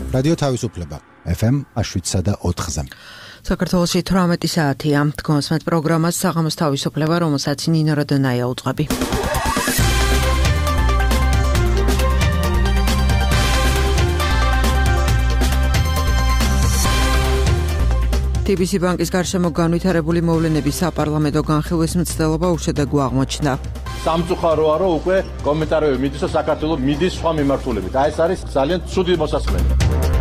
რადიო თავისუფლება FM 7.4-ზე. საქართველოში 18 საათია. თქვენს პროგრამას საღამოს თავისუფლება, რომელსაც ნინო როდონაია უძღვები. TBC ბანკის გარშემო განვითარებული მოვლენების საპარლამენტო განხილვის მცდელობა უშედეგო აღმოჩნდა. სამწუხაროა, რომ უკვე კომენტარები მიდის და საქართველოს მიდის სხვა მიმართულებით. ეს არის ძალიან ცუდი მოსასმენი.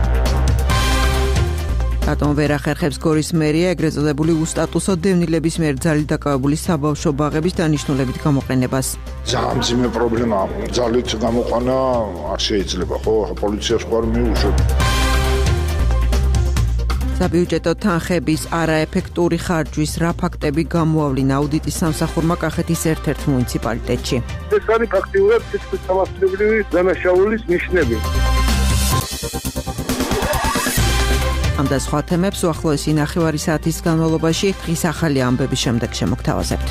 რატომ ვერ ახერხებს გორის მერია ეგრეთ წოდებული უსტატუსო დევნილების მიერ ძალით დაკავებული საბავშვო ბაღების დანიშნულებით გამოყენებას? ძალიან მძიმე პრობლემაა. ძალით გამოყენა არ შეიძლება, ხო? პოლიციას ხარ მიუშვებ. საბიუჯეტო თანხების არაეფექტური ხარჯვის რა ფაქტები გამოავლინა აუდიტის სამსახურმა კახეთის ერთ-ერთ მუნიციპალიტეტში? ეს არის ფაქტიურად თითქმის სამართლებრივი დანაშაულის ნიშნები. ამ და სხვა თემებს უახლოესი ნახევარი საათის განმავლობაში დღის ახალი ამბების შემდეგ შემოგთავაზებთ.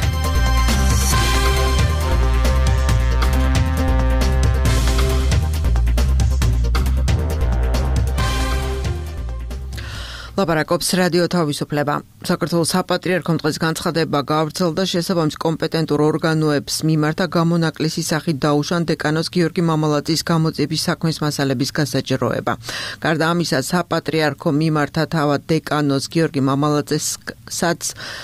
ლაპარაკობს რადიო თავისუფლება. საქართველოს საპატრიარქომ დღეს განცხადება გაავრცელდა შესაბამის კომპეტენტურ ორგანოებს მიმართა გამონაკლისის სახით დაუშვან დეკანოს გიორგი მამალაძის გამოძიების საქმის მასალების გასაჭიროება. გარდა ამისა, საპატრიარქომ მიმართა თავად დეკანოს გიორგი მამალაძესაც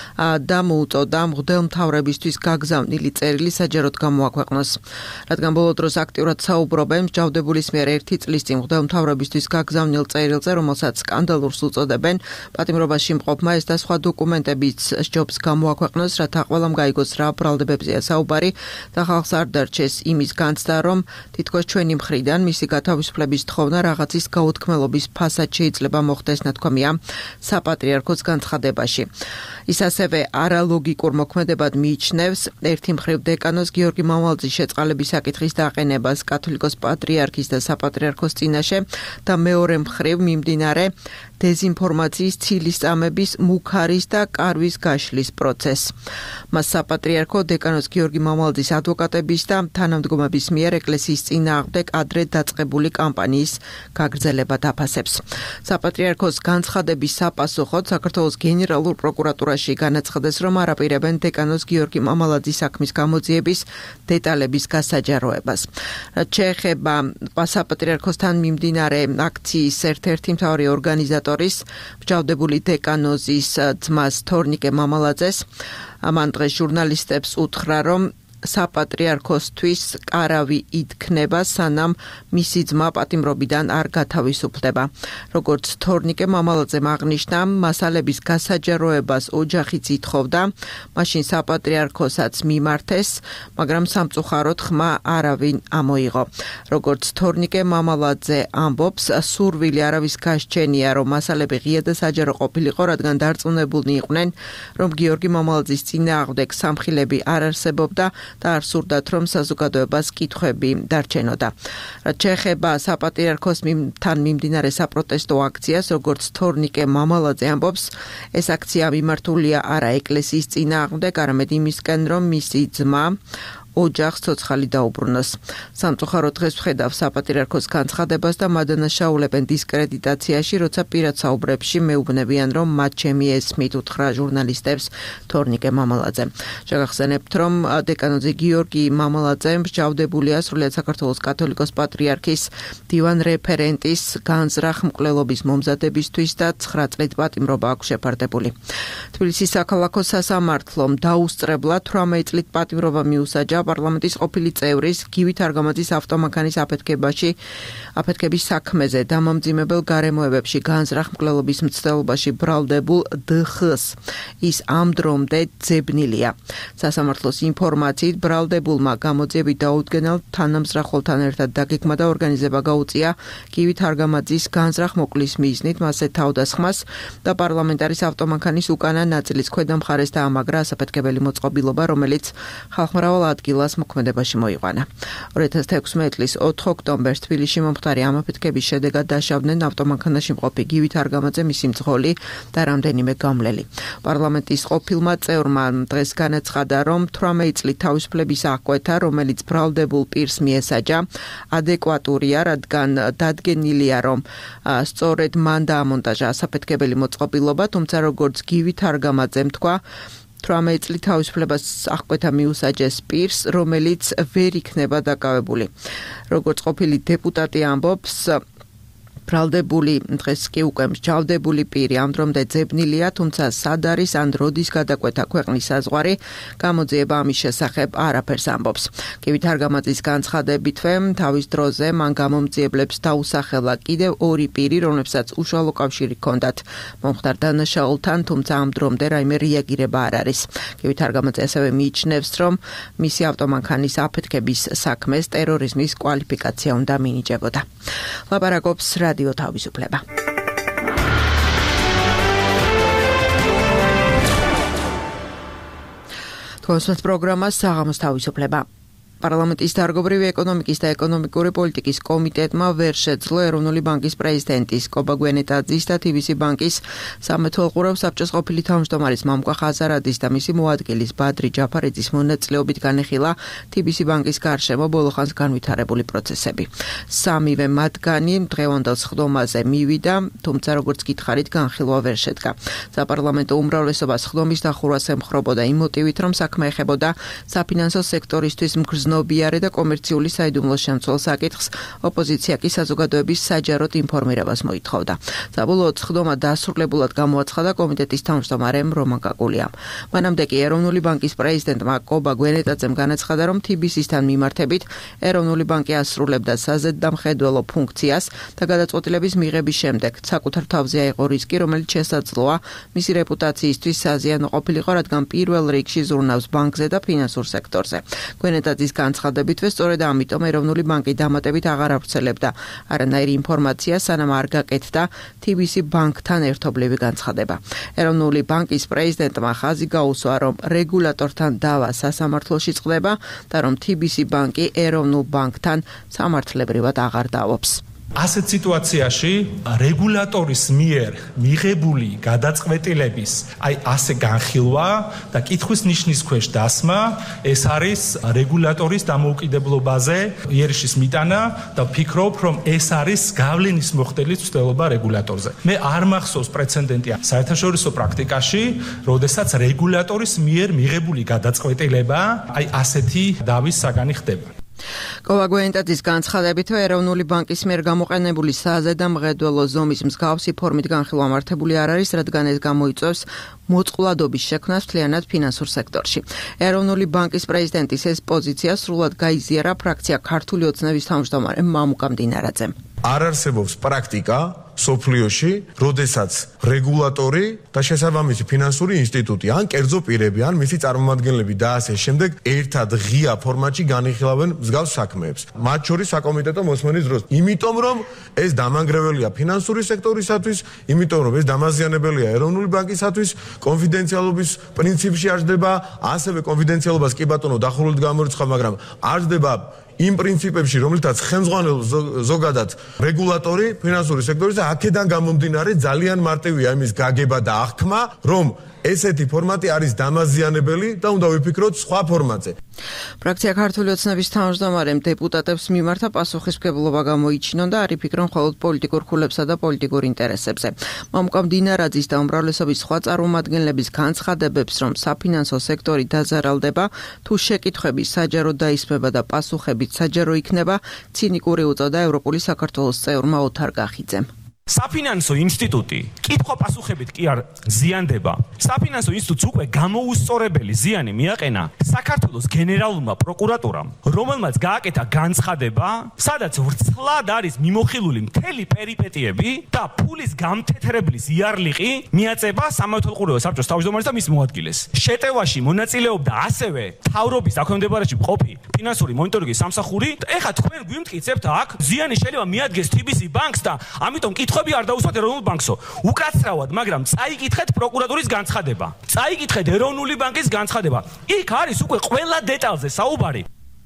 დამოუწოდა მღვდელმთავრებისთვის გაგზავნილი წერილი საჯაროდ გამოაქვეყნოს. რადგან ბოლო დროს აქტიურად საუბრობენ მსჯავრდებულის მიერ 1 წლის წინ მღვდელმთავრებისთვის გაგზავნილ წერილზე, რომელსაც სკანდალურს უწოდებენ, პატიმრობაში მყოფმა ეს და სხვა დოკუმენტებიც სჯობს გამოაქვეყნოს, რათა ყველამ გაიგოს რა ბრალდებებზეა საუბარი და ხალხს არ დარჩეს იმის განცდა, რომ თითქოს ჩვენი მხრიდან მისი გათავისუფლების თხოვნა რაღაცის გაუთქმელობის ფასად შეიძლება მოხდეს, ნათქვამია საპატრიარქოს განცხადებაში. ის ასევე არალოგიკურ მოქმედებად მიიჩნევს ერთი მხრივ დეკანოს გიორგი მამალაძის შეწყალების საკითხის დაყენებას კათოლიკოს პატრიარქის და საპატრიარქოს წინაშე და მეორე მხრივ მიმდინარე დეზინფორმაციის ცილისწამების, მუქარის და კარვის გაშლის პროცესს. მას საპატრიარქო დეკანოს გიორგი მამალაძის ადვოკატების და თანამდგომების მიერ ეკლესიის წინააღმდეგ ადრე დაწყებული კამპანიის გაგრძელება დაფასებს. საპატრიარქოს განცხადების sapassuხოდ საქართველოს გენერალურ პროკურატურაში განაცხადეს, რომ არაპირებენ დეკანოს გიორგი მამალაძის საქმის გამოძიების დეტალების გასაჯაროებას. რაც შეეხება საპატრიარქოსთან მიმდინარე აქციის ერთ-ერთი მთავარი ორგანიზატორის მსჯავრდებული დეკანოზის ძმას თორნიკე მამალაძეს, ამან დღეს ჟურნალისტებს უთხრა, რომ საპატრიარქოსთვის კარავი ითქნება, სანამ მისი ძმა პატიმრობიდან არ გათავისუფლდება. როგორც თორნიკე მამალაძემ აღნიშნა, მასალების გასაჯაროებას ოჯახიც ითხოვდა, მაშინ საპატრიარქოსაც მიმართეს, მაგრამ სამწუხაროდ ხმა არავინ ამოიღო. როგორც თორნიკე მამალაძე ამბობს, სურვილი არავის გასჩენია, რომ მასალები ღია და საჯარო ყოფილიყო, რადგან დარწმუნებულნი იყვნენ, რომ გიორგი მამალაძის წინააღმდეგ სამხილები არ არსებობდა და არ სურდათ, რომ საზოგადოებას კითხვები დარჩენოდა. რაც შეეხება საპატრიარქოსთან მიმდინარე საპროტესტო აქციას, როგორც თორნიკე მამალაძე ამბობს, ეს აქცია მიმართულია არა ეკლესიის წინააღმდეგ, არამედ იმისკენ, რომ მისი ძმა ოჯახს ცოცხალი დაუბრუნოს. სამწუხაროდ დღეს ვხედავ საპატრიარქოს განცხადებას და მადანაშაულებენ დისკრედიტაციაში, როცა პირად საუბრებში მეუბნებიან, რომ მათ ჩემი ესმით, უთხრა ჟურნალისტებს თორნიკე მამალაძე. შეგახსენებთ, რომ დეკანოზე გიორგი მამალაძე მსჯავრდებულია სრულიად საქართველოს კათოლიკოს პატრიარქის დივან რეფერენტის განზრახ მკვლელობის მომზადებისთვის და 9 წლით პატიმრობა აქვს შეფარდებული. თბილისის საქალაქო სასამართლომ დაუსწრებლა 18 წლით პატიმრობა მიუსაჯა პარლამენტის ყოფილი წევრის გივით არგამაძის ავტომანქანის აფეთქების საქმეზე დამამძიმებელ გარემოებებში განზრახ მკვლელობის მცდელობაში ბრალდებულ დხ-ს. ის ამ დრომდე ძებნილია. სასამართლოს ინფორმაციით ბრალდებულმა გამოძიებით დაუდგენელ თანამზრახველთან ერთად დაგეგმა და ორგანიზება გაუწია გივით არგამაძის განზრახ მოკლის მიზნით მასზე თავდასხმას და პარლამენტარის ავტომანქანის უკანა ნაწილის ქვედა მხარეს დაამაგრა ასაფეთქებელი მოწყობილობა, რომელიც ხალხმრავალ ადგილ ადგილას მოქმედებაში მოიყვანა. 2016 წლის 4 ოქტომბერს თბილისში მომხდარი ამ აფეთქების შედეგად დაშავდნენ ავტომანქანაში მყოფი გივით არგამაძე, მისი მძღოლი და რამდენიმე გამლელი. პარლამენტის ყოფილმა წევრმა დღეს განაცხადა, რომ 18 წლით თავისუფლების აღკვეთა, რომელიც ბრალდებულ პირს მიესაჯა, ადეკვატურია, რადგან დადგენილია, რომ სწორედ მან დაამონტაჟა ასაფეთქებელი მოწყობილობა, თუმცა როგორც გივით არგამაძემ თქვა, 18 წლით თავისუფლებას აღკვეთა მიუსაჯეს პირს, რომელიც ვერ იქნება დაკავებული. როგორც ყოფილი დეპუტატი ამბობს, ბრალდებული დღეს კი უკვე მსჯავრდებული პირი ამ დრომდე ძებნილია, თუმცა სად არის ან როდის გადაკვეთა ქვეყნის საზღვარი, გამოძიება ამის შესახებ არაფერს ამბობს. გივით არგამაძის განცხადებითვე, თავის დროზე მან გამომძიებლებს დაუსახელა კიდევ 2 პირი, რომლებსაც უშუალო კავშირი ჰქონდათ მომხდარ დანაშაულთან, თუმცა ამ დრომდე რაიმე რეაგირება არ არის. გივით არგამაძე ასევე მიიჩნევს, რომ მისი ავტომანქანის აფეთქების საქმეს ტერორიზმის კვალიფიკაცია უნდა მინიჭებოდა. ლაპარაკობს რადიო თავისუფლება. თქვენს პროგრამას საღამოს თავისუფლება. პარლამენტის დარგობრივი ეკონომიკის და ეკონომიკური პოლიტიკის კომიტეტმა ვერ შეძლო ეროვნული ბანკის პრეზიდენტის კობა გვენეტაძის და TBC ბანკის სამეთვალყურეო საბჭოს ყოფილი თავმჯდომარის მამუკა ხაზარაძის და მისი მოადგილის ბადრი ჯაფარიძის მონაწილეობით განეხილა TBC ბანკის გარშემო ბოლოხანს განვითარებული პროცესები. სამივე მათგანი დღევანდელ სხდომაზე მივიდა, თუმცა როგორც გითხარით, განხილვა ვერ შედგა. საპარლამენტო უმრავლესობას სხდომის დახურვას ემხრობოდა იმ მოტივით, რომ საქმე ეხებოდა საფინანსო სექტორისთვის მგრძნობიარე და კომერციული საიდუმლო შემცველ საკითხს, ოპოზიცია კი საზოგადოების საჯაროდ ინფორმირებას მოითხოვდა. საბოლოოდ სხდომა დასრულებულად გამოაცხადა კომიტეტის თავმჯდომარემ რომან კაკულიამ. მანამდე კი ეროვნული ბანკის პრეზიდენტმა კობა გვენეტაძემ განაცხადა, რომ TBC-სთან მიმართებით ეროვნული ბანკი ასრულებდა საზედდამხედველო ფუნქციას და გადაწყვეტილების მიღების შემდეგ საკუთარ თავზე აიღო რისკი, რომელიც შესაძლოა მისი რეპუტაციისთვის საზიანო ყოფილიყო, რადგან პირველ რიგში ზრუნავს ბანკზე და ფინანსურ სექტორზე. გვენეტაძის განცხადებითვე, სწორედ ამიტომ ეროვნული ბანკი დამატებით აღარ ავრცელებდა არანაირი ინფორმაცია, სანამ არ გაკეთდა TBC ბანკთან ერთობლივი განცხადება. ეროვნული ბანკის პრეზიდენტმა ხაზი გაუსვა, რომ რეგულატორთან დავა სასამართლოში წყდება და რომ TBC ბანკი ეროვნულ ბანკთან სამართლებრივად აღარ დავობს. ასეთ სიტუაციაში რეგულატორის მიერ მიღებული გადაწყვეტილების ასე განხილვა და კითხვის ნიშნის ქვეშ დასმა, ეს არის რეგულატორის დამოუკიდებლობაზე იერიშის მიტანა და ვფიქრობ, რომ ეს არის გავლენის მოხდელის ცდელობა რეგულატორზე. მე არ მახსოვს პრეცედენტი საერთაშორისო პრაქტიკაში, როდესაც რეგულატორის მიერ მიღებული გადაწყვეტილება ასეთი დავის საგანი ხდება. კობა გვენეტაძის განცხადებითვე, ეროვნული ბანკის მიერ გამოყენებული საზედამხედველო ზომის მსგავსი ფორმით განხილვა მართებული არ არის, რადგან ეს გამოიწვევს მოწყვლადობის შექმნას მთლიანად ფინანსურ სექტორში. ეროვნული ბანკის პრეზიდენტის ეს პოზიცია სრულად გაიზიარა ფრაქცია ქართული ოცნების თავმჯდომარემ მამუკა მდინარაძემ. არ არსებობს პრაქტიკა სოფლიოში, როდესაც რეგულატორი და შესაბამისი ფინანსური ინსტიტუტი ან კერძო პირები ან მისი წარმომადგენლები და ასე შემდეგ ერთად ღია ფორმატში განიხილავენ მსგავს საქმეებს. მათ შორის საკომიტეტო მოსმენის დროს. იმიტომ რომ ეს დამანგრეველია ფინანსური სექტორისათვის, იმიტომ რომ ეს დამაზიანებელია ეროვნული ბანკისათვის, კონფიდენციალობის პრინციპში არ ჯდება, ასევე კონფიდენციალობას კი ბატონო დახურულად გამორიცხავ, მაგრამ არ ჯდება იმ პრინციპებში, რომლითაც ხელმძღვანელობს ზოგადად რეგულატორი ფინანსური სექტორის და აქედან გამომდინარე ძალიან მარტივია იმის გაგება და აღქმა, რომ ესეთი ფორმატი არის დამაზიანებელი და უნდა ვიფიქროთ სხვა ფორმატზე. ფრაქცია ქართული ოცნების თავმჯდომარემ დეპუტატებს მიმართა პასუხისმგებლობა გამოიჩინონ და არ იფიქრონ მხოლოდ პოლიტიკურ ხულებსა და პოლიტიკურ ინტერესებზე. მამუკა მდინარაძის და უმრავლესობის სხვა წარმომადგენლების განცხადებებს, რომ საფინანსო სექტორი დაზარალდება, თუ შეკითხვები საჯაროდ დაისმება და პასუხებით საჯარო იქნება, ცინიკური უწოდა ევროპული საქართველოს წევრმა ოთარ გახიძემ. საფინანსო ინსტიტუტი კითხვა-პასუხებით კი არ ზიანდება. საფინანსო ინსტიტუტს უკვე გამოუსწორებელი ზიანი მიაყენა საქართველოს გენერალურმა პროკურატურამ, რომელმაც გააკეთა განცხადება, სადაც ვრცლად არის მიმოხილული მთელი პერიპეტიები და ფულის გამთეთრებლის იარლიყი მიაწება სამართალყურეო საბჭოს თავმჯდომარეს და მის მოადგილეს. შეტევაში მონაწილეობდა ასევე მთავრობის დაქვემდებარებაში მყოფი ფინანსური მონიტორინგის სამსახური. ეხლა თქვენ გვიმტკიცებთ აქ ზიანი შეიძლება მიადგეს TBC ბანკს და ამიტომ კითხვები არ დაუსვათ ეროვნულ ბანკსო. უკაცრავად, მაგრამ წაიკითხეთ პროკურატურის განცხადება. წაიკითხეთ ეროვნული ბანკის განცხადება. იქ არის უკვე ყველა დეტალზე საუბარი.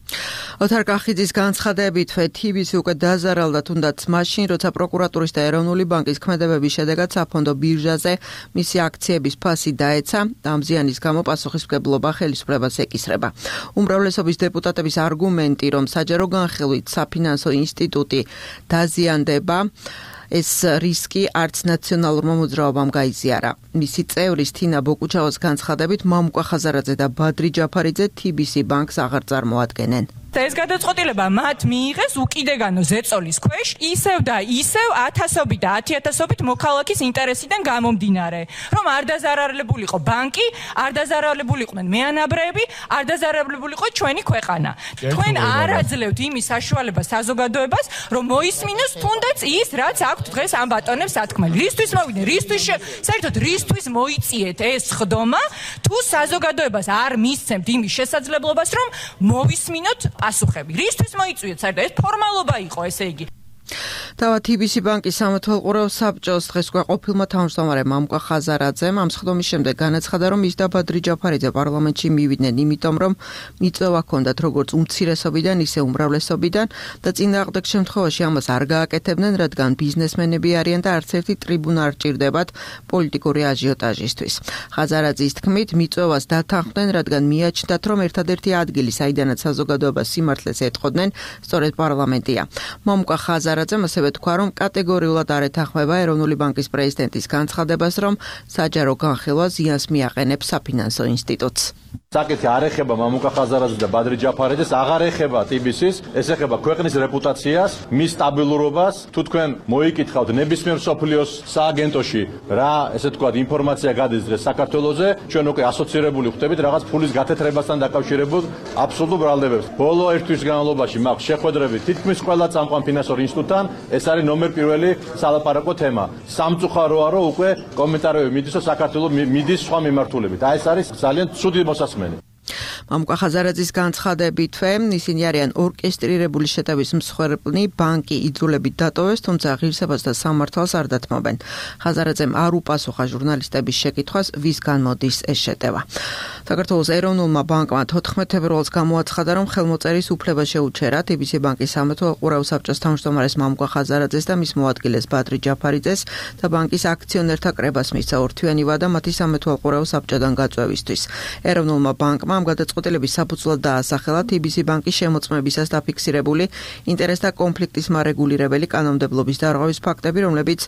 ოთარ კახიძის განცხადებით TBC უკვე დაზარალდა თუნდაც მაშინ, როცა პროკურატურის და ეროვნული ბანკის ქმედებების შედეგად საფონდო ბირჟაზე მისი აქციების ფასი დაეცა. ამ ზიანის გამო პასუხისმგებლობა ხელისუფლებას ეკისრება. უმრავლესობის დეპუტატების არგუმენტი, რომ საჯარო განხილვით საფინანსო ინსტიტუტი დაზიანდება, ეს რისკი არც ნაციონალურმა მოძრაობამ გაიზიარა. მისი წევრის თინა ბოკუჩავას განცხადებით, მამუკა ხაზარაძე და ბადრი ჯაფარიძე TBC ბანკს აღარ წარმოადგენენ. ეს გადაწყვეტილება მათ მიიღეს უკიდეგანო ზეწოლის ქვეშ, ისევ და ისევ 1000-ობით და 10000-ობით მოქალაქის ინტერესიდან გამომდინარე, რომ არ დაზარალებულიყო ბანკი, არ დაზარალებულიყვნენ მეანაბრეები, არ დაზარალებულიყო ჩვენი ქვეყანა. თქვენ არ აძლევთ იმის საშუალებას საზოგადოებას, რომ მოისმინოს თუნდაც ის, რაც აქვთ დღეს ამ ბატონებს სათქმელი. რისთვის მოვიდნენ, საერთოდ რისთვის მოიწიეთ ეს ხდომა, თუ საზოგადოებას არ მისცემთ იმის შესაძლებლობას, რომ მოვისმინოთ ასუხები. რისთვის მოიწვიეთ საერთოდ? ეს ფორმალობა იყო, ესე იგი. თავად TBC ბანკის სამართალყურეო საბჭოს დღეს ყოფილმა თავმჯდომარე მამუკა ხაზარაძემ ამ სხდომის შემდეგ განაცხადა, რომ ის და ბადრი ჯაფარიძე პარლამენტში მივიდნენ, იმიტომ რომ მიწვევა ჰქონდათ როგორც უმცირესობიდან, ისე უმრავლესობიდან და წინააღმდეგ შემთხვევაში ამას არ გააკეთებდნენ, რადგან ბიზნესმენები არიან და არც ერთი ტრიბუნა არ ჭირდებათ პოლიტიკური აჟიოტაჟისთვის. ხაზარაძის თქმით, მიწვევას დათანხმდნენ, რადგან მიაჩნდათ, რომ ერთადერთი ადგილი, საიდანაც საზოგადოებას სიმართლეს ეტყოდნენ, სწორედ პარლამენტია. მამუკა ხაზარაძემ ასევე თქვა, რომ კატეგორიულად არ ეთანხმება ეროვნული ბანკის პრეზიდენტის განცხადებას, რომ საჯარო განხილვა ზიანს მიაყენებს საფინანსო ინსტიტუტს. საკითხი არ ეხება მამუკა ხაზარაძეს და ბადრი ჯაფარიძეს, აღარ ეხება TBC-ს, ეს ეხება ქვეყნის რეპუტაციას, მის სტაბილურობას. თუ თქვენ მოიკითხავთ ნებისმიერ მსოფლიოს სააგენტოში რა, ესე თქვა, ინფორმაცია გადის დღეს საქართველოზე, ჩვენ უკვე ასოცირებული ხდებით რაღაც ფულის გათეთრებასთან დაკავშირებულ აბსოლუტურ ბრალდებებს. ბოლო ერთ თვის განმავლობაში მაქვს შეხვედრები თითქმის ყველა წამყვან ფინანსურ ინსტიტუტთან, ეს არის ნომერ პირველი სალაპარაკო თემა. სამწუხაროა, რომ უკვე კომენტარები მიდის, რომ საქართველოს მიდის სხვა მიმართულებით. ეს არის ძალიან ცუდი მოსასმენი. მამუკა ხაზარაძის განცხადებითვე, ისინი არიან ორკესტრირებული შეტევის მსხვერპლი, ბანკი იძულებით დატოვეს, თუმცა ღირსებას და სამართალს არ დათმობენ. ხაზარაძემ არ უპასუხა ჟურნალისტების შეკითხვას, ვისგან მოდის ეს შეტევა. საქართველოს ეროვნულმა ბანკმა 14 ფევრალს გამოაცხადა, რომ ხელმოწერის უფლება შეუჩერა TBC ბანკის სამართალყურეო საბჭოს თავმჯდომარეს მამუკა ხაზარაძეს და მის მოადგილეს ბადრი ჯაფარიძეს და ბანკის აქციონერთა კრებას მისცა ორთვიანი ვადა მათი სამართალყურეო საბჭოდან გაწვევისთვის. ეროვნულმა ბანკმა ამ გადაწყვეტილების საფუძვლად დაასახელა TBC ბანკის შემოწმებისას დაფიქსირებული ინტერესთა კონფლიქტის მარეგულირებელი კანონმდებლობის დარღვევის ფაქტები, რომლებიც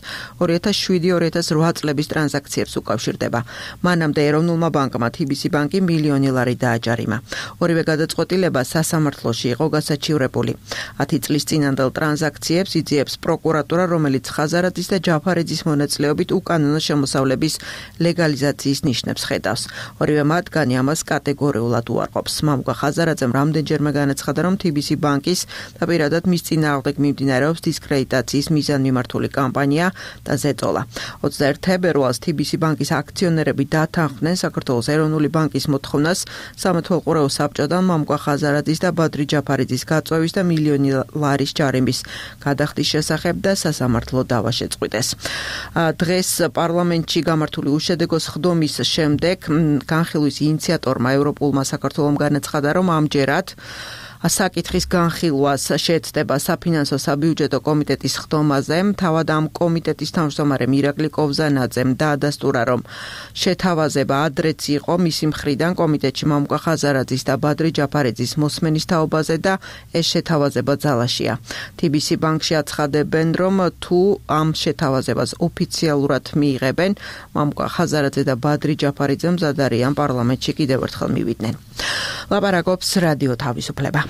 2007-2008 წლების ტრანზაქციებს უკავშირდება. მანამდე ეროვნულმა ბანკმა TBC ბანკი $1 მილიონი დააჯარიმა. ორივე გადაწყვეტილება სასამართლოში იყო გასაჩივრებული. 10 წლის წინანდელ ტრანზაქციებს იძიებს პროკურატურა, რომელიც ხაზარაძის და ჯაფარიძის მონაწილეობით უკანონო შემოსავლების ლეგალიზაციის ნიშნებს ხედავს. ორივე მათგანი ამას კატეგორიულად უარყოფს. მამუკა ხაზარაძემ რამდენჯერმე განაცხადა, რომ TBC ბანკის და პირადად მის წინააღმდეგ მიმდინარეობს დისკრედიტაციის მიზანმიმართული კამპანია და ზეწოლა. 21 ფევრალს TBC ბანკის აქციონერები დათანხმდნენ საქართველოს ეროვნული ბანკის მოთხოვნას სამართალყურეო საბჭოდან მამუკა ხაზარაძის და ბადრი ჯაფარიძის გაწვევის და $1 მილიონი ჯარიმის გადახდის შესახებ და სასამართლო დავა შეწყვიტეს. დღეს პარლამენტში გამართული უშედეგო სხდომის შემდეგ განხილვის ინიციატორმა ევროპულმა საქართველომ განაცხადა, რომ ამჯერად საკითხის განხილვას შეეცდება საფინანსო საბიუჯეტო კომიტეტის ხდომაზე. თავად ამ კომიტეტის თავმჯდომარემ ირაკლი კოვზანაძემ დაადასტურა, რომ შეთავაზება ადრეც იყო მისი მხრიდან კომიტეტში მამუკა ხაზარაძის და ბადრი ჯაფარიძის მოსმენის თაობაზე და ეს შეთავაზება ძალაშია. TBC ბანკში აცხადებენ, რომ თუ ამ შეთავაზებას ოფიციალურად მიიღებენ, მამუკა ხაზარაძე და ბადრი ჯაფარიძე მზად არიან პარლამენტში კიდევ ერთხელ მივიდნენ. ლაპარაკობს რადიო თავისუფლება.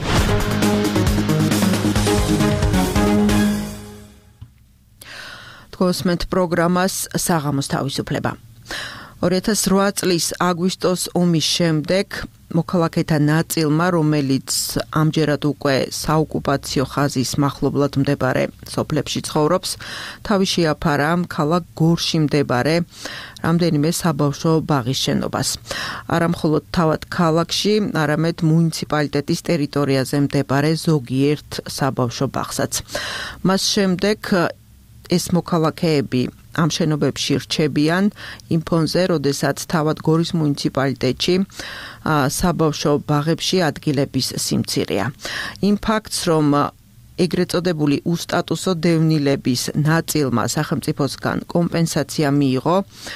თქოსმენთ პროგრამას საღამოს თავისუფლება. 2008 წლის აგვისტოს ომის შემდეგ მოქალაქეთა ნაწილმა, რომელიც ამჯერად უკვე საოკუპაციო ხაზის მახლობლად მდებარე სოფლებში ცხოვრობს, თავი შეაფარა ქალაქ გორში მდებარე რამდენიმე საბავშვო ბაღის შენობას. არა მხოლოდ თავად ქალაქში, არამედ მუნიციპალიტეტის ტერიტორიაზე მდებარე ზოგიერთ საბავშვო ბაღსაც. მას შემდეგ ეს მოქალაქეები ამ შენობებში რჩებიან იმ ფონზე, როდესაც თავად გორის მუნიციპალიტეტში საბავშვო ბაღებში ადგილების სიმცირეა. იმ ფაქტს, რომ ეგრეთ წოდებული უსტატუსო დევნილების ნაწილმა სახელმწიფოსგან კომპენსაცია მიიღო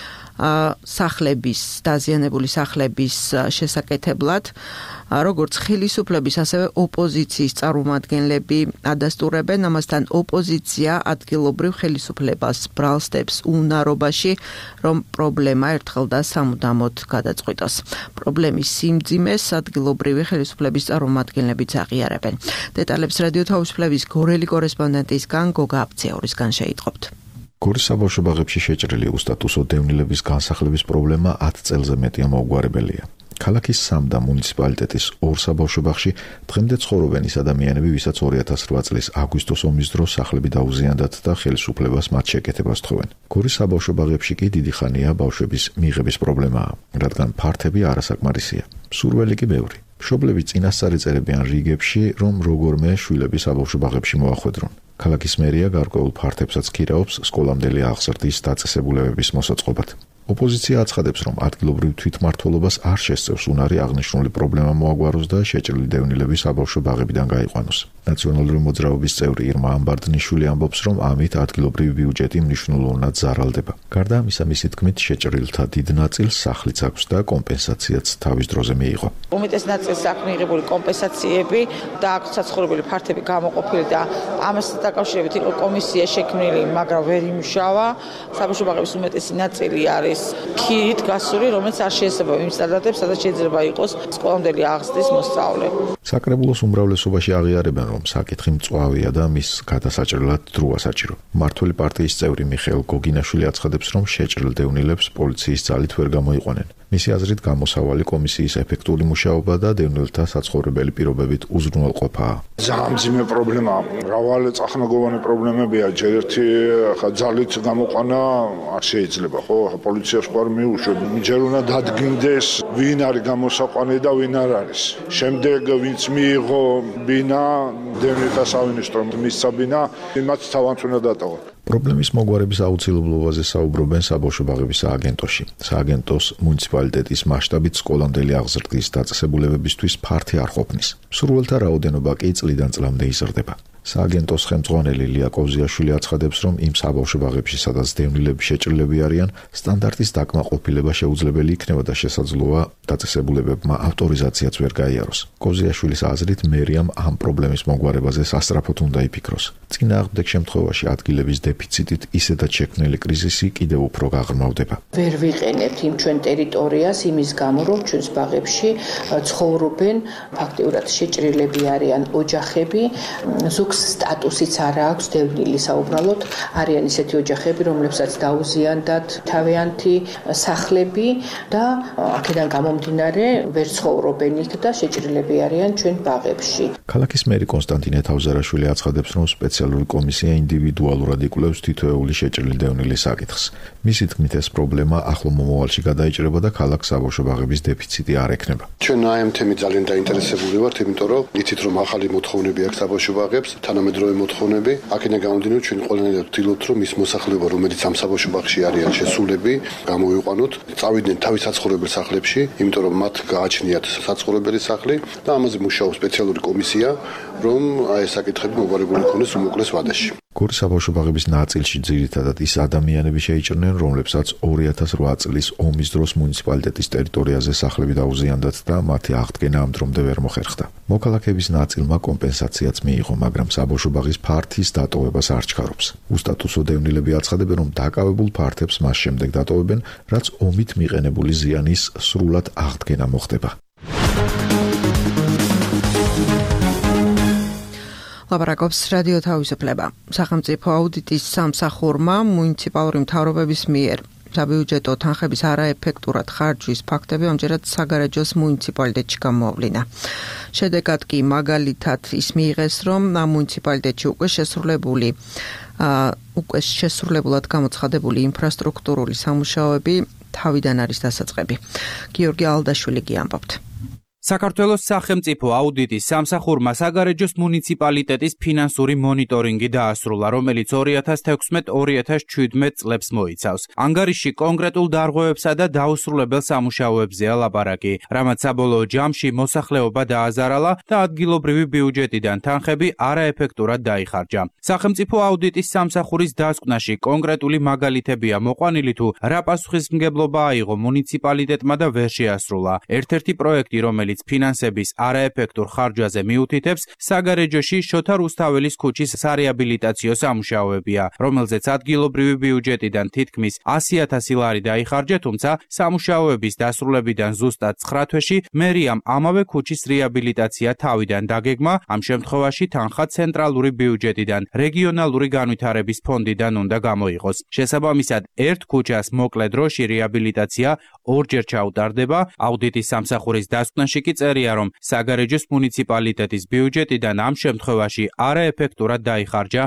სახლების, დაზიანებული სახლების შესაკეთებლად, როგორც ხელისუფლების, ასევე ოპოზიციის წარმომადგენლები ადასტურებენ, ამასთან ოპოზიცია ადგილობრივ ხელისუფლებას ბრალსდებს უნარობაში, რომ პრობლემა ერთხელ და სამუდამოდ გადაწყვიტოს. პრობლემის სიმძიმეს ადგილობრივი ხელისუფლების წარმომადგენლებიც აღიარებენ. დეტალებს რადიო თავისუფლების გორელი კორესპონდენტისგან გოგა აბციაურისგან შეიტყობთ. გორის საბავშვო ბაღებში შეჭრილი უსტატუსო დევნილების განსახლების პრობლემა 10 წელზე მეტია მოუგვარებელია. ქალაქის 3 და მუნიციპალიტეტის 2 საბავშვო ბაღში დღემდე ცხოვრობენ ის ადამიანები, ვისაც 2008 წლის აგვისტოს ომის დროს სახლები დაუზიანდათ და ხელისუფლებას მათ შეკეთებას თხოვენ. გორის საბავშვო ბაღებში კი დიდი ხანია ბავშვების მიღების პრობლემაა, რადგან ფართები არასაკმარისია. სურველი კი ბევრი. მშობლები წინასწარი წერებიან რიგებში, რომ როგორმე შვილები საბავშვო ბაღებში მოახვედრონ. ქალაქის მერია გარკვეულ ფართებსაც ქირაობს სკოლამდელი აღზრდის დაწესებულებების მოსაწყობად. ოპოზიცია აცხადებს, რომ ადგილობრივ თვითმმართველობას არ შესწევს უნარი აღნიშნული პრობლემა მოაგვაროს და შეჭრილი დევნილები საბავშვო ბაღებიდან გაიყვანოს. ნაციონალური მოძრაობის წევრი ირმა ამბარდნიშვილი ამბობს, რომ ამით ადგილობრივი ბიუჯეტი მნიშვნელოვნად ზარალდება. გარდა ამისა, მისი თქმით, შეჭრილთა დიდ ნაწილს სახლიც აქვს და კომპენსაციაც თავის დროზე მიიღო. უმეტეს ნაწილს აქვს მიღებული კომპენსაციები და აქვს საცხოვრებელი ფართები გამოყოფილი და ამასთან დაკავშირებით იყო კომისია შექმნილი, მაგრამ ვერ იმუშავა. საბავშვო ბაღების უმეტესი ნაწილი არის ქირით გასული, რომელიც არ შეესაბამება იმ სტანდარტებს, სადაც შეიძლება იყოს სკოლამდელი აღზრდის მოსწავლე. საკრებულოს უმრავლესობაში აღიარებენ, რომ საკითხი მწვავეა და მის გადასაჭრელად დროა საჭირო. მმართველი პარტიის წევრი მიხეილ გოგინაშვილი აცხადებს, რომ შეჭრილ დევნილებს პოლიციის ძალით ვერ გამოიყვანენ. მისი აზრით, გამოსავალი კომისიის ეფექტური მუშაობა და დევნილთა საცხოვრებელი პირობებით უზრუნველყოფაა. ძალიან მძიმე პრობლემაა. მრავალი წახნაგოვანი პრობლემებია. ჯერ ერთი ძალით გამოყვანა არ შეიძლება, ხო? პოლიციას ხარ მიუშვებ. ჯერ უნდა დადგინდეს, ვინ არის გამოსაყვანე და ვინ არ არის. შემდეგ ვინც მიიღო ბინა, დევნილთა სამინისტრომ მისცა ბინა, იმათ თავად უნდა დატოვონ. პრობლემის მოგვარების აუცილებლობაზე საუბრობენ საბავშვო ბაღების სააგენტოში. სააგენტოს მუნიციპალიტეტის მასშტაბით სკოლამდელი აღზრდის დაწესებულებებისთვის ფართი არ ყოფნის. სურვილთა რაოდენობა კი წლიდან წლამდე იზრდება. სააგენტოს ხელმძღვანელი ლია კოზიაშვილი აცხადებს, რომ იმ საბავშვო ბაღებში, სადაც დევნილები შეჭრილები არიან, სტანდარტის დაკმაყოფილება შეუძლებელი იქნება და შესაძლოა დაწესებულებებმა ავტორიზაციაც ვერ გაიაროს. კოზიაშვილის აზრით, მერიამ ამ პრობლემის მოგვარებაზე სასწრაფოდ უნდა იფიქროს. წინააღმდეგ შემთხვევაში ადგილების დეფიციტით ისედაც შექმნილი კრიზისი კიდევ უფრო გაღრმავდება. ვერ ვიყენებთ იმ ჩვენ ტერიტორიას იმის გამო, რომ ჩვენს ბაღებში ცხოვრობენ ფაქტიურად შეჭრილები არიან ოჯახები, ზოგ სტატუსიც არ აქვს დევნილი საუბრალოდ, არიან ისეთი ოჯახები, რომლებსაც დაუზიანდათ თავიანთი სახლები და აქედან გამომდინარე ვერ ცხოვრობენ იქ და შეჭრილები არიან ჩვენ ბაღებში. ქალაქის მერი კონსტანტინე თავზარაშვილი აცხადებს, რომ სპეციალური კომისია ინდივიდუალურად იკვლევს თითოეული შეჭრილი დევნილის საკითხს. მისი თქმით, ეს პრობლემა ახლო მომავალში გადაიჭრება და ქალაქს საბავშვო ბაღების დეფიციტი არ ექნება. ჩვენ აი ამ თემით ძალიან დაინტერესებული ვართ, იმიტომ რომ იცით რომ ახალი მოთხოვნები აქვს საბავშვო ბაღებს, თანამედროვე მოთხოვნები, აქედან გამომდინარე ჩვენ ყველანაირად ვთილობთ, რომ ის მოსახლეობა, რომელიც ამ საბავშვო ბაღში არიან შესულები, გამოვიყვანოთ, წავიდნენ თავის საცხოვრებელ სახლებში, იმიტომ რომ მათ გააჩნიათ საცხოვრებელი სახლი და ამაზე მუშაობს სპეციალური კომისია, რომ აი ეს საკითხები მოგვარებული იქონოს უმოკლეს ვადაში. გორის საბავშვო ბაღების ნაწილში ძირითადად ის ადამიანები შეიჭრნენ, რომლებსაც 2008 წლის ომის დროს მუნიციპალიტეტის ტერიტორიაზე სახლები დაუზიანდათ და მათი აღდგენა ამ დრომდე ვერ მოხერხდა. მოქალაქეების ნაწილმა კომპენსაციაც მიიღო, მაგრამ საბავშვო ბაღის ფართის დატოვებას არ ჩქარობს. უსტატუსო დევნილები აცხადებენ, რომ დაკავებულ ფართებს მას შემდეგ დატოვებენ, რაც ომით მიყენებული ზიანის სრულად აღდგენა მოხდება. ლაპარაკობს რადიო თავისუფლება. სახელმწიფო აუდიტის სამსახურმა მუნიციპალური მთავრობების მიერ საბიუჯეტო თანხების არაეფექტურად ხარჯვის ფაქტები ამჯერად საგარეჯოს მუნიციპალიტეტში გამოავლინა. შედეგად კი მაგალითად ის მიიღეს, რომ ამ მუნიციპალიტეტში უკვე შესრულებულად გამოცხადებული ინფრასტრუქტურული სამუშაოები თავიდან არის დასაწყები. გიორგი ალდაშვილი კი ამბობთ. საქართველოს სახელმწიფო აუდიტის სამსახურმა საგარეჯოს მუნიციპალიტეტის ფინანსური მონიტორინგი დაასრულა, რომელიც 2016-2017 წლებს მოიცავს. ანგარიში კონკრეტულ დარღვევებსა და დაუსრულებელ სამუშაოებზეა ლაპარაკი, რამაც საბოლოო ჯამში მოსახლეობა დააზარალა და ადგილობრივი ბიუჯეტიდან თანხები არაეფექტურად დაიხარჯა. სახელმწიფო აუდიტის სამსახურის დასკვნაში კონკრეტული მაგალითებია მოყვანილი თუ რა პასუხისმგებლობა აიღო მუნიციპალიტეტმა და ვერ შეასრულა. ერთ-ერთი პროექტი, რომელიც ფინანსების არაეფექტურ ხარჯვაზე მიუთითებს, საგარეჯოში შოთა რუსთაველის ქუჩის სარეაბილიტაციო სამუშაოებია, რომელზეც ადგილობრივი ბიუჯეტიდან თითქმის 100,000 ლარი დაიხარჯა, თუმცა სამუშაოების დასრულებიდან ზუსტად 9 თვეში მერიამ ამავე ქუჩის რეაბილიტაცია თავიდან დაგეგმა, ამ შემთხვევაში თანხა ცენტრალური ბიუჯეტიდან რეგიონალური განვითარების ფონდიდან უნდა გამოიყოს. შესაბამისად, ერთ ქუჩას მოკლე დროში რეაბილიტაცია ორჯერ ჩაუტარდება. აუდიტის სამსახურის დასკვნაში კი წერია, რომ საგარეჯოს მუნიციპალიტეტის ბიუჯეტიდან ამ შემთხვევაში არაეფექტურად დაიხარჯა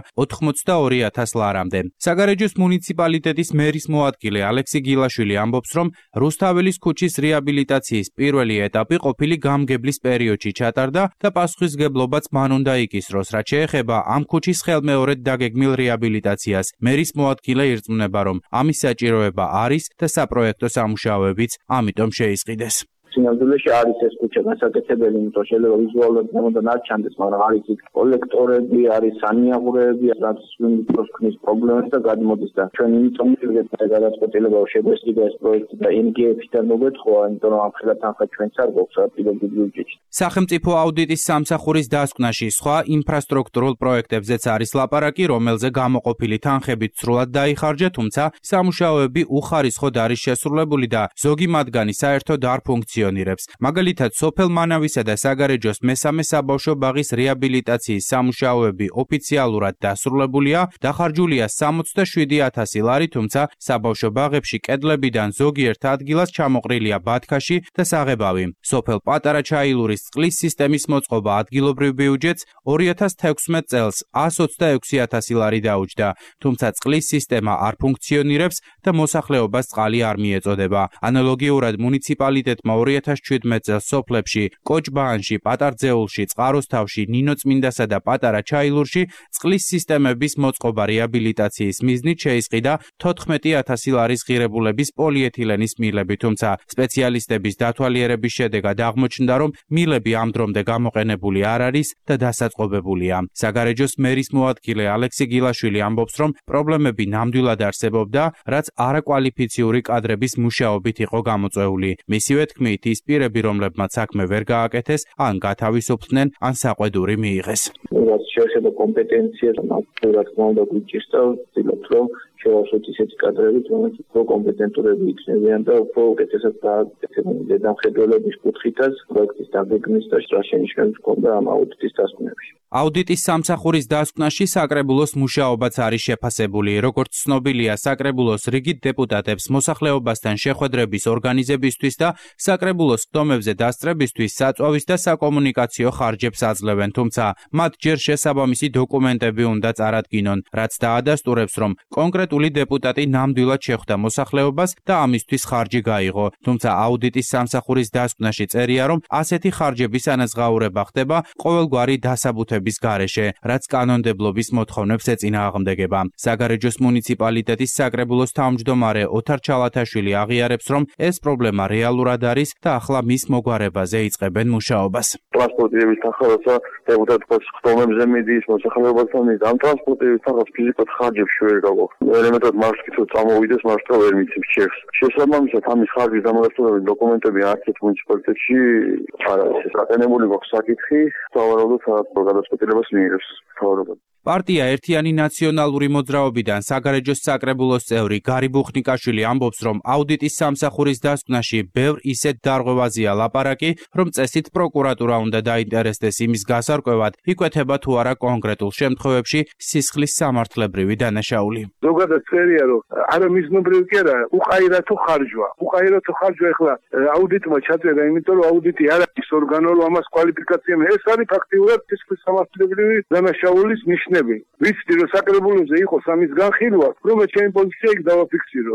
82,000 ლარამდე. საგარეჯოს მუნიციპალიტეტის მერის მოადგილე ალექსი გილაშვილი ამბობს, რომ რუსთაველის ქუჩის რეაბილიტაციის პირველი ეტაპი ყოფილი გამგებლის პერიოდში ჩატარდა და პასუხისმგებლობაც მან უნდა იკისროს, რაც შეეხება ამ ქუჩის ხელმეორედ დაგეგმილ რეაბილიტაციას. მერის მოადგილე ირწმუნება, რომ ამის საჭიროება არის და საპროექტო სამუშაოებიც ამიტომ შეისყიდეს. სინამდვილეში არის ეს ქუჩა გასაკეთებელი, იმიტომ შეიძლება ვიზუალურად გამოდან არ ჩანდეს, მაგრამ არის იქ კოლექტორები, არის სანიაღვრეები, რაც დროს ქნის პრობლემებს და გადმოდის და ჩვენ იმიტომ ვიღებთ გადაწყვეტილება შეგვესწრება ეს პროექტი და NGF-დან მოგეთხოვა, იმიტომ რომ ამ ხელად თანხა ჩვენც არ გვაქვს ადგილობრივ ბიუჯეტში. სახელმწიფო აუდიტის სამსახურის დასკვნაში სხვა ინფრასტრუქტურულ პროექტებზეც არის ლაპარაკი, რომელზე გამოყოფილი თანხებით სრულად დაიხარჯა, თუმცა სამუშაოები უხარისხოდ არის შესრულებული და ზოგი მათგანი საერთოდ არ ფუნქციონირებს. მაგალითად, სოფელ მანავისა და საგარეჯოს მესამე საბავშვო ბაღის რეაბილიტაციის სამუშაოები ოფიციალურად დასრულებულია, დახარჯულია 67,000 ლარი, თუმცა საბავშვო ბაღებში კედლებიდან ზოგიერთ ადგილას ჩამოყრილია ბათქაში და საღებავი. სოფელ პატარა ჩაილურის წყლის სისტემის მოწყობა ადგილობრივ ბიუჯეტს 2016 წელს 126,000 ლარი დაუჯდა, თუმცა წყლის სისტემა არ ფუნქციონირებს და მოსახლეობას წყალი არ მიეწოდება. ანალოგიურად მუნიციპალიტეტმა 2017 წელს სოფლებში კოჭბაანში, პატარძეულში, წყაროსთავში, ნინოწმინდასა და პატარა ჩაილურში წყლის სისტემების მოწყობა რეაბილიტაციის მიზნით შეისყიდა 14,000 ლარის ღირებულების პოლიეთილენის მილები, თუმცა სპეციალისტების დათვალიერების შედეგად აღმოჩნდა, რომ მილები ამ დრომდე გამოყენებული არ არის და დასაწყობებულია. საგარეჯოს მერის მოადგილე ალექსი გილაშვილი ამბობს, რომ პრობლემები ნამდვილად არსებობდა, რაც არაკვალიფიციური კადრების მუშაობით იყო გამოწვეული. მისივე თქმით, ის პირები, რომლებმაც საქმე ვერ გააკეთეს, ან გათავისუფლდნენ, ან საყვედური მიიღეს. რაც შეეხება კომპეტენციას, რა თქმა უნდა გვიჭირდა, ვცდილობთ, რომ შევავსოთ ისეთი კადრები, რომელიც უფრო კომპეტენტურები იქნებიან და უფრო უკეთესად გააკეთებენ დედამხედველების კუთხითაც პროექტის დაგეგმვის და შენიშნების ჰქონდა ამ აუდიტის დასკვნებში. აუდიტის სამსახურის დასკვნაში საკრებულოს მუშაობაც არის შეფასებული. როგორც ცნობილია, საკრებულოს რიგით დეპუტატებს მოსახლეობასთან შეხვედრების ორგანიზებისთვის და საკრებულოს ხდომებზე დასწრებისთვის საწვავის და საკომუნიკაციო ხარჯებს აძლევენ, თუმცა მათ ჯერ შესაბამისი დოკუმენტები უნდა წარადგინონ, რაც დაადასტურებს, რომ კონკრეტული დეპუტატი ნამდვილად შეხვდა მოსახლეობას და ამისთვის ხარჯი გაიღო. თუმცა აუდიტის სამსახურის დასკვნაში წერია, რომ ასეთი ხარჯების ანაზღაურება ხდება ყოველგვარი დასაბუთების გარეშე, რაც კანონმდებლობის მოთხოვნებს ეწინააღმდეგება. საგარეჯოს მუნიციპალიტეტის საკრებულოს თავმჯდომარე ოთარ ჩალათაშვილი აღიარებს, რომ ეს პრობლემა რეალურად არის და ახლა მის მოგვარებაზე იწყებენ მუშაობას. ტრანსპორტირების თანხათა დეპუტატების ხდომებზე მიდის მოსახლეობასთან მიდის. ამ ტრანსპორტირების თანხას ფიზიკურად ხარჯებში ვერ გაგვაქვს. ელემენტად მარშრუტი თუ წამოვიდეს, მარშრუტი ვერ მიცემს ჩეკს. შესაბამისად, ამის ხარჯის დამოკიდებული დოკუმენტები არც ერთ მუნიციპალიტეტში არ არის. საკენებული გვაქვს საკითხი, სავარაუდოდ გადაწყვეტილებას მიიღებს მთავრობა. პარტია ერთიანი ნაციონალური მოძრაობიდან საგარეჯოს საკრებულოს წევრი გარი ბუხნიკაშვილი ამბობს, რომ აუდიტის სამსახურის დასკვნაში ბევრ ისეთ დარღვევაზეა ლაპარაკი, რომ წესით პროკურატურა უნდა დაინტერესდეს იმის გასარკვევად, იკვეთება თუ არა კონკრეტულ შემთხვევებში სისხლის სამართლებრივი დანაშაული. ზოგადად წერია, რომ არა მიზნობრივი კი არა, უყაირათო ხარჯვა. უყაირათო ხარჯვა ახლა აუდიტმა ჩაწერა, იმიტომ რომ აუდიტი არ არის ორგანო, რომ ამას კვალიფიკაცია ეს არის ფაქტიურად სისხლის სამართლებრივი დანაშაულის ნიშნები. ვიცი, რომ საკრებულოზე იყოს ამის განხილვა, რომ ჩემი პოზიცია იქ დავაფიქსირო.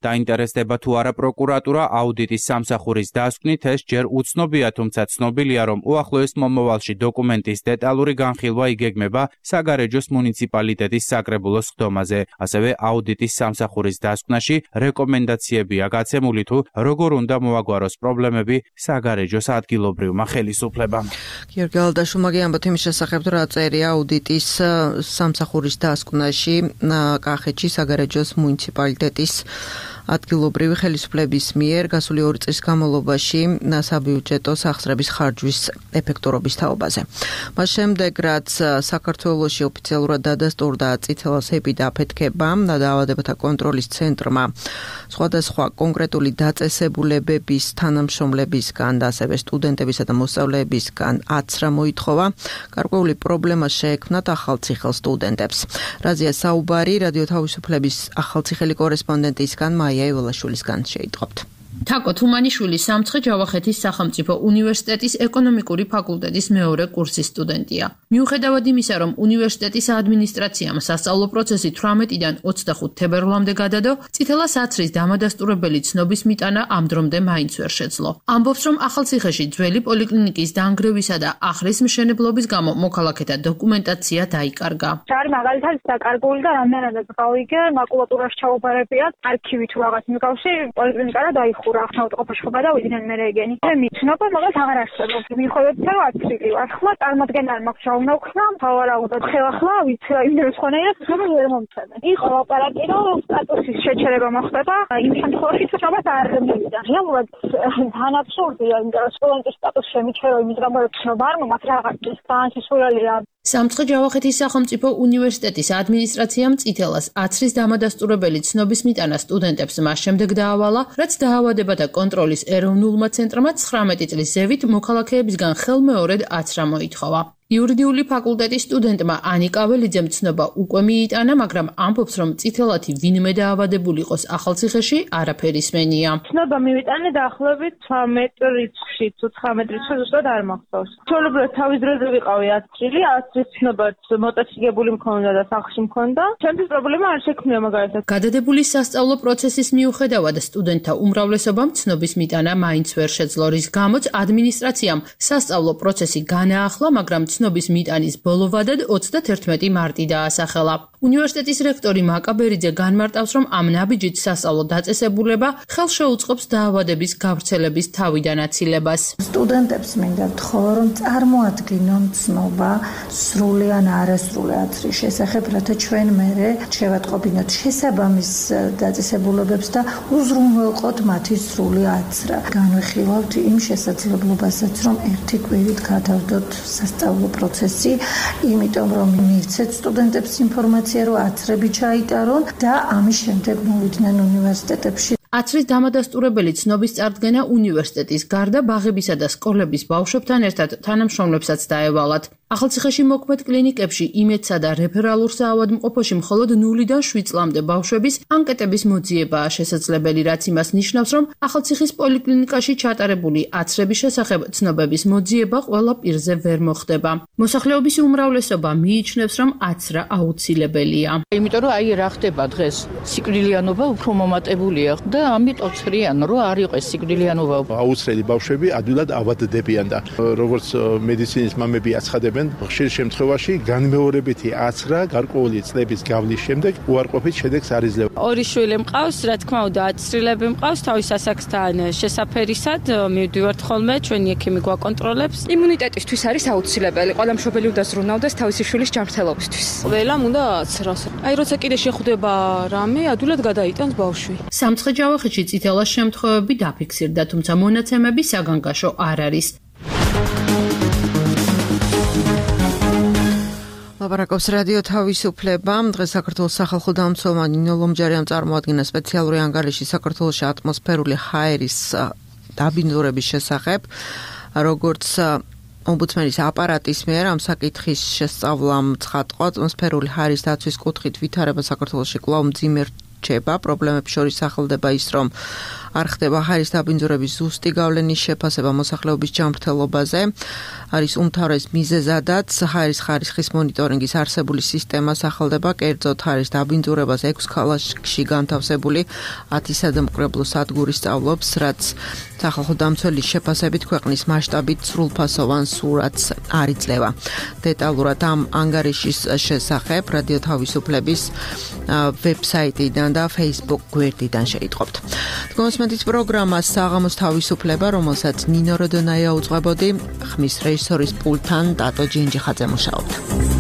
დაინტერესდება თუ არა პროკურატურა აუდიტის სამსახურის დასკვნით, ეს ჯერ უცნობია, თუმცა ცნობილია, რომ უახლოეს მომავალში დოკუმენტის დეტალური განხილვა იგეგმება საგარეჯოს მუნიციპალიტეტის საკრებულოს ხდომაზე. ასევე აუდიტის სამსახურის დასკვნაში რეკომენდაციებია გაცემული თუ როგორ უნდა მოაგვაროს პრობლემები საგარეჯოს ადგილობრივმა ხელისუფლებამ. გიორგი ალდაშვილმა ამბობთ იმის შესახებ, რომ წერია აუდიტის სამსახურის დასკვნაში კახეთში საგარეჯოს მუნიციპალიტეტის ადგილობრივი ხელისუფლების მიერ გასული 2 წლის განმავლობაში საბიუჯეტო სახსრების ხარჯვის ეფექტურობის თაობაზე. მას შემდეგ, რაც საქართველოში ოფიციალურად დადასტურდა წითელას ეპიდაფეთქება და დაავადებათა კონტროლის ცენტრმა სხვადასხვა კონკრეტული დაწესებულებების თანამშრომლებისგან და ასევე სტუდენტებისა და მოსწავლეებისგან აცრა მოითხოვა, გარკვეული პრობლემა შეექმნათ ახალციხელ სტუდენტებს. რაზეა საუბარი რადიო თავისუფლების ახალციხელი კორესპონდენტისგან მაია ეველაშვილისგან შეიტყობთ. თაკო თუმანიშვილი სამცხე ჯავახეთის სახელმწიფო უნივერსიტეტის ეკონომიკური ფაკულტეტის მეორე კურსის სტუდენტია. მიუხედავად იმისა, რომ უნივერსიტეტის ადმინისტრაციამ სასწავლო პროცესი 18-დან 25 თებერვლამდე გადადო, წითელას აცრის დამადასტურებელი ცნობის მიტანა ამ დრომდე მაინც ვერ შეძლო. ამბობს, რომ ახალციხეში ძველი პოლიკლინიკის დაანგრევისა და ახლის მშენებლობის გამო მოქალაქეთა დოკუმენტაცია დაიკარგა. შარი მაგალითად დაკარგული და რამდენადაც გავიგე, მაკულატურაში ჩაუბარებიათ, არქივი თუ რაღაც მიგავში პოლიკლინიკა და დაიხურა. ყოფაში ხობა და ვიდნენ მე რეგენი. მიცნობა მაგას აღარ არსებობს. მიხედავთ რომ აცრილი ვარ. ახლა წარმოგდგენარ მაქვს რა უნდა ვქნა, თავარაუდოდ ხელახლა ვიცი რა იმდენ სხვანაირად ხება ვერ მომწევენ. იყო ლაპარაკი რომ სტატუსის შეჩერება მოხდება, იმ შემთხვევაში თუ შაბათ არ მივიდა. რეალურად თან აბსურდია, იმიტომ რომ სტუდენტის სტატუსი შემიჩერება იმის გამო რომ ცნობა არ მომაქვს რაღაცის განსასურველია. სამცხე ჯავახეთის სახელმწიფო უნივერსიტეტის ადმინისტრაციამ წითელას აცრის დამადასტურებელი ცნობის მიტანა სტუდენტებს მას შემდეგ დაავალა, რაც დაავადებათა კონტროლის ეროვნულმა ცენტრმა 19 წლის ზევით მოქალაქეებისგან ხელმეორედ აცრა მოითხოვა. იურიდიული ფაკულტეტის სტუდენტმა ანიკა ველიძემ ცნობა უკვე მიიტანა, მაგრამ ამბობს, რომ წითელათი ვინმე დაავადებული იყოს ახალციხეში, არაფერი ისმენია. ცნობა მივიტანე დაახლოებით 13 რიცხვში, თუ 19 რიცხვი ზუსტად არ მახსოვს. ჩვეულებრივად თავის დროზე ვიყავი აცრილი, აცრის ცნობაც მოტაციგებული მქონდა და სახლში მქონდა. ჩემთვის პრობლემა არ შექმნია მაგალითად. გადადებული სასწავლო პროცესის მიუხედავად სტუდენტთა უმრავლესობამ ცნობის მიტანა მაინც ვერ შეძლო, რის გამოც ადმინისტრაციამ სასწავლო პროცესი განაახლა, მაგრამ ცნობის მიტანის ბოლო ვადად 31 მარტი დაასახელა. უნივერსიტეტის რექტორი მაკაბერიძე განმარტავს, რომ ამ ნაბიჯით სასწავლო დაწესებულება ხელს შეუწყობს დაავადების გავრცელების თავიდან აცილებას. სტუდენტებს მინდა ვთხოვო, რომ წარმოადგინონ ცნობა სრული ან არასრული აცრის შესახებ, რათა ჩვენ მერე შევატყობინოთ შესაბამის დაწესებულებებს და უზრუნველყოთ მათი სრული აცრა. განვიხილავთ იმ შესაძლებლობასაც, რომ ერთი კვირით გადავდოთ სასწავლო პროცესი, იმიტომ რომ მივცეთ სტუდენტებს ინფორმაცია, რომ აცრები ჩაიტარონ და ამის შემდეგ მოვიდნენ უნივერსიტეტებში. აცრის დამადასტურებელი ცნობის წარდგენა უნივერსიტეტის გარდა ბაღებისა და სკოლების ბავშვებთან ერთად თანამშრომლებსაც დაევალათ. ახალციხეში მოქმედ კლინიკებში იმედსა და რეფერალურ საავადმყოფოში მხოლოდ 0-დან 7 წლამდე ბავშვების ანკეტების მოძიებაა შესაძლებელი, რაც იმას ნიშნავს, რომ ახალციხის პოლიკლინიკაში ჩატარებული აცრების შესახებ ცნობების მოძიება ყველა პირზე ვერ მოხდება. მოსახლეობის უმრავლესობა მიიჩნევს, რომ აცრა აუცილებელია. იმიტომ რომ რა ხდება დღეს? სიკვდილიანობა უფრო მომატებულია და ამიტომ ცრიან, რომ არ იყოს სიკვდილიანობა. აუცილებელი ბავშვები ადვილად ავადდებიან და როგორც მედიცინის მამები აცხადებენ, ხშირ შემთხვევაში განმეორებითი აცრა გარკვეული წლების გავლის შემდეგ უარყოფით შედეგს არ იძლევა. ორი შვილი მყავს, რა თქმა უნდა, აცრილები მყავს, თავის ასაკთან შესაფერისად მივდივართ ხოლმე, ჩვენი ექიმი გვაკონტროლებს. იმუნიტეტისთვის არის აუცილებელი, ყველა მშობელი უნდა ზრუნავდეს თავისი შვილის ჯანმრთელობისთვის. ყველამ უნდა აცრას. აი როცა კიდე შეხვდება რამე, ადვილად გადაიტანს ბავშვი. სამცხე ჯავახეთში წითელას შემთხვევები დაფიქსირდა, თუმცა მონაცემები საგანგაშო არ არის. ლაპარაკობს რადიო თავისუფლება. დღეს საქართველოს სახალხო დამცველმა ნინო ლომჯარიამ წარმოადგინა სპეციალური ანგარიში საქართველოში ატმოსფერული ჰაერის დაბინძურების შესახებ, როგორც ომბუდსმენის აპარატის მიერ ამ საკითხის შესწავლამ ცხადყვა, ატმოსფერული ჰაერის დაცვის კუთხით ვითარება საქართველოში კვლავ მძიმე რჩება. პრობლემებს შორის სახელდება ის, რომ არ ხდება ჰაერის დაბინძურების ზუსტი გავლენის შეფასება მოსახლეობის ჯანმრთელობაზე. არის უმთავრეს მიზეზადაც ჰაერის ხარისხის მონიტორინგის არსებული სისტემა სახელდება, კერძოდ ჰაერის დაბინძურებას 6 ქალაქში განთავსებული 10 სადამკვირვებლო სადგური სწავლობს, რაც სახალხო დამცველის შეფასებით ქვეყნის მასშტაბით სრულფასოვან სურათს არ იძლევა. დეტალურად ამ ანგარიშის შესახებ რადიო თავისუფლების ვებსაიტიდან და Facebook გვერდიდან შეიტყობთ. Დგომასმენდის პროგრამა საღამოს თავისუფლება, რომელსაც ნინო როდონაია უძღვებოდი, ხმის რეჟისორის პულტთან ტატო ჯინჯიხაძე მუშაობდა.